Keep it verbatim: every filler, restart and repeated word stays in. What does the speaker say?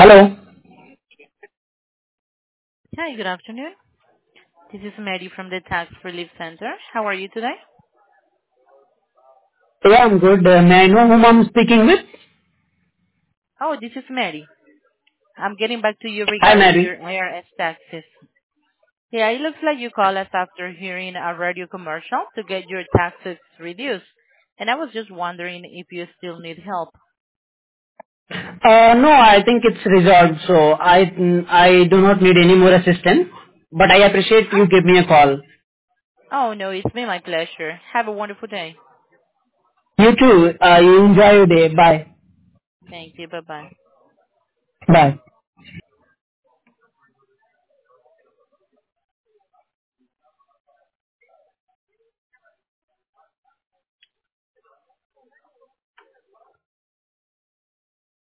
Hello. Hi, good afternoon. This is Mary from the Tax Relief Center. How are you today? Yeah, I'm good. Uh, may I know whom I'm speaking with? Oh, this is Mary. I'm getting back to you Hi, regarding Mary. your I R S taxes. Yeah, it looks like you called us after hearing a radio commercial to get your taxes reduced. And I was just wondering if you still need help. Uh, no, I think it's resolved, so I mm, I do not need any more assistance. But I appreciate you give me a call. Oh, no, it's been my pleasure. Have a wonderful day. You too. Uh, you enjoy your day. Bye. Thank you. Bye-bye. Bye.